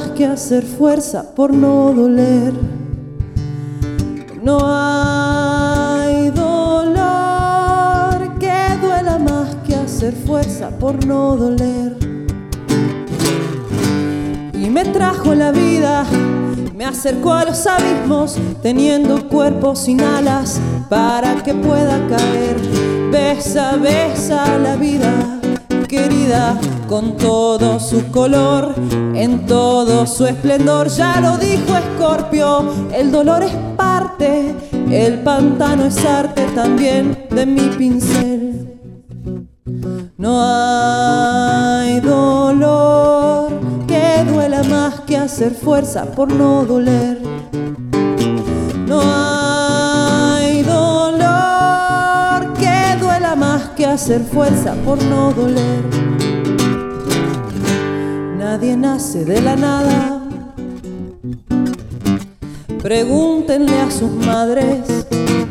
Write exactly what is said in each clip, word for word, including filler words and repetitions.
más que hacer fuerza por no doler. No hay dolor que duela más que hacer fuerza por no doler. Y me trajo la vida, me acercó a los abismos, teniendo cuerpo sin alas para que pueda caer. Besa, besa la vida, querida, con todo su color, en todo su esplendor. Ya lo dijo Escorpio, el dolor es parte, el pantano es arte también de mi pincel. No hay dolor que duela más que hacer fuerza por no doler. No hay dolor que duela más que hacer fuerza por no doler. Nadie nace de la nada. Pregúntenle a sus madres.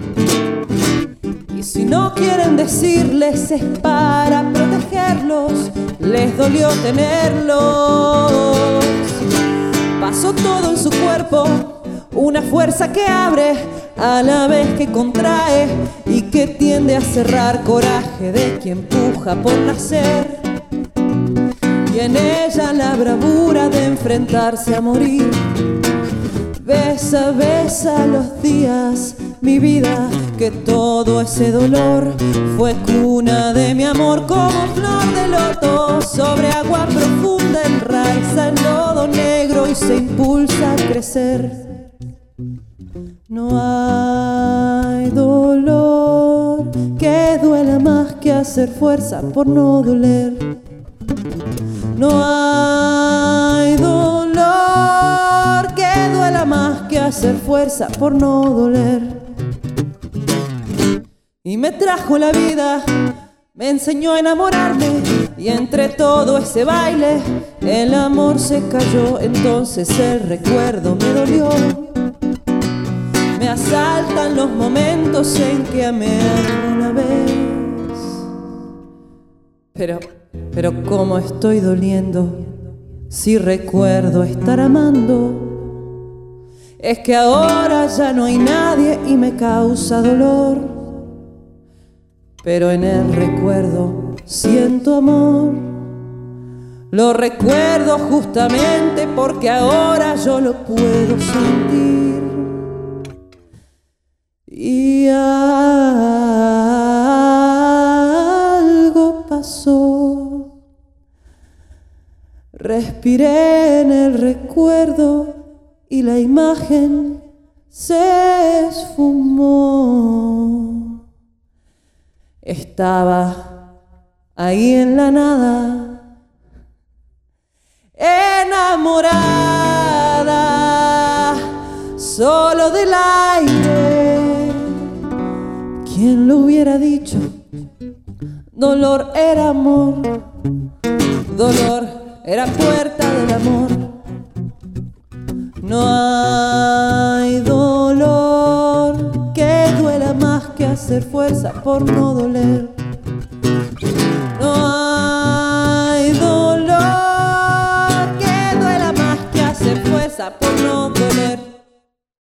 Y si no quieren decirles es para protegerlos, les dolió tenerlos. Pasó todo en su cuerpo, una fuerza que abre a la vez que contrae y que tiende a cerrar. Coraje de quien puja por nacer, y en ella la bravura de enfrentarse a morir. Besa, besa los días, mi vida, que todo ese dolor fue cuna de mi amor. Como flor de loto sobre agua profunda, enraiza en lodo negro y se impulsa a crecer. No hay dolor que duela más que hacer fuerza por no doler. No hay dolor que duela más que hacer fuerza por no doler. Y me trajo la vida, me enseñó a enamorarme, y entre todo ese baile el amor se cayó. Entonces el recuerdo me dolió. Me asaltan los momentos en que amé alguna vez. Pero, pero cómo estoy doliendo si recuerdo estar amando. Es que ahora ya no hay nadie y me causa dolor, pero en el recuerdo siento amor. Lo recuerdo justamente porque ahora yo lo puedo sentir. Y algo pasó. Respiré en el recuerdo y la imagen se esfumó. Estaba ahí en la nada, enamorada, solo del aire. ¿Quién lo hubiera dicho? Dolor era amor, dolor era puerta del amor. No hay dolor que duela más que hacer fuerza por no doler. No hay dolor que duela más que hacer fuerza por no doler.